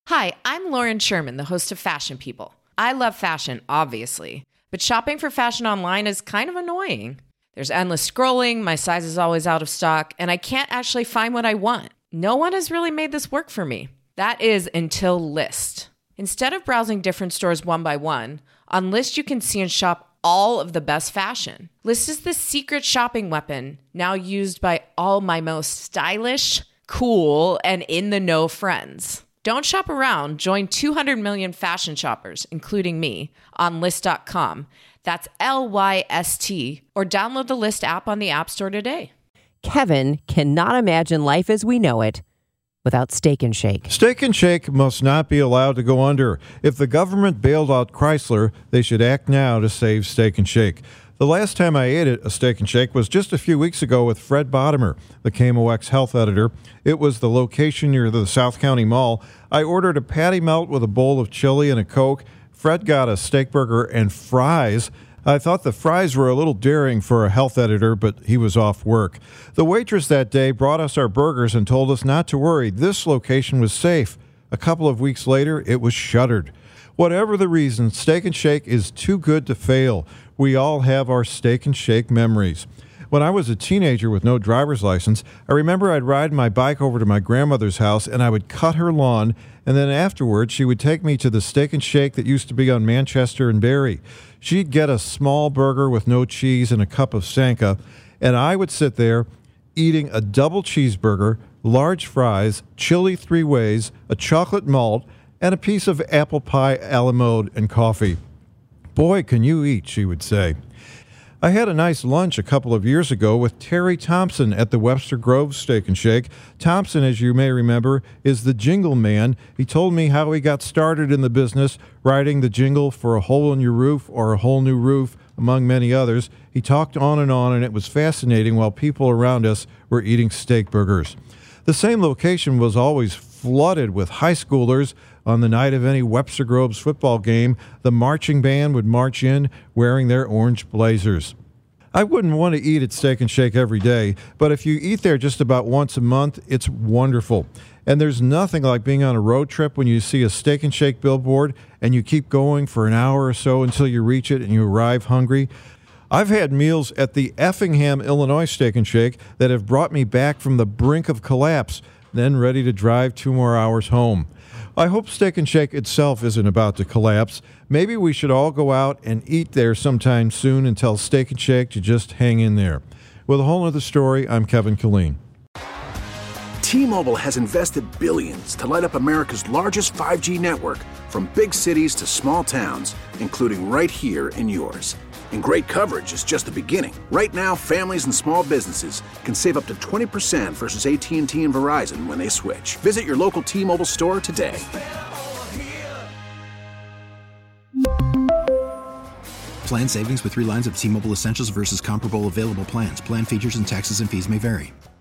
Hi, I'm Lauren Sherman, the host of Fashion People. I love fashion, obviously, but shopping for fashion online is kind of annoying. There's endless scrolling, my size is always out of stock, and I can't actually find what I want. No one has really made this work for me. That is until Lyst. Instead of browsing different stores one by one, on Lyst you can see and shop all of the best fashion. Lyst is the secret shopping weapon, now used by all my most stylish, cool, and in-the-know friends. Don't shop around. Join 200 million fashion shoppers, including me, on Lyst.com. That's Lyst, or download the Lyst app on the App Store today. Kevin cannot imagine life as we know it without Steak and Shake. Steak and Shake must not be allowed to go under. If the government bailed out Chrysler, they should act now to save Steak and Shake. The last time I ate a Steak and Shake was just a few weeks ago with Fred Bottomer, the KMOX health editor. It was the location near the South County Mall. I ordered a patty melt with a bowl of chili and a Coke. Fred got a steak burger and fries. I thought the fries were a little daring for a health editor, but he was off work. The waitress that day brought us our burgers and told us not to worry. This location was safe. A couple of weeks later, it was shuttered. Whatever the reason, Steak and Shake is too good to fail. We all have our Steak and Shake memories. When I was a teenager with no driver's license, I remember I'd ride my bike over to my grandmother's house and I would cut her lawn, and then afterwards she would take me to the Steak and Shake that used to be on Manchester and Berry. She'd get a small burger with no cheese and a cup of Sanka, and I would sit there eating a double cheeseburger, large fries, chili 3 ways, a chocolate malt, and a piece of apple pie a la mode and coffee. Boy, can you eat, she would say. I had a nice lunch a couple of years ago with Terry Thompson at the Webster Grove Steak and Shake. Thompson, as you may remember, is the jingle man. He told me how he got started in the business, writing the jingle for A Hole in Your Roof or A Whole New Roof, among many others. He talked on, and it was fascinating while people around us were eating steak burgers. The same location was always flooded with high schoolers. On the night of any Webster Grove's football game, the marching band would march in wearing their orange blazers. I wouldn't want to eat at Steak and Shake every day, but if you eat there just about once a month, it's wonderful. And there's nothing like being on a road trip when you see a Steak and Shake billboard and you keep going for an hour or so until you reach it and you arrive hungry. I've had meals at the Effingham, Illinois Steak and Shake that have brought me back from the brink of collapse, then ready to drive 2 more hours home. I hope Steak and Shake itself isn't about to collapse. Maybe we should all go out and eat there sometime soon and tell Steak and Shake to just hang in there. With a whole other story, I'm Kevin Killeen. T-Mobile has invested billions to light up America's largest 5G network, from big cities to small towns, including right here in yours. And great coverage is just the beginning. Right now, families and small businesses can save up to 20% versus AT&T and Verizon when they switch. Visit your local T-Mobile store today. Plan savings with 3 lines of T-Mobile Essentials versus comparable available plans. Plan features and taxes and fees may vary.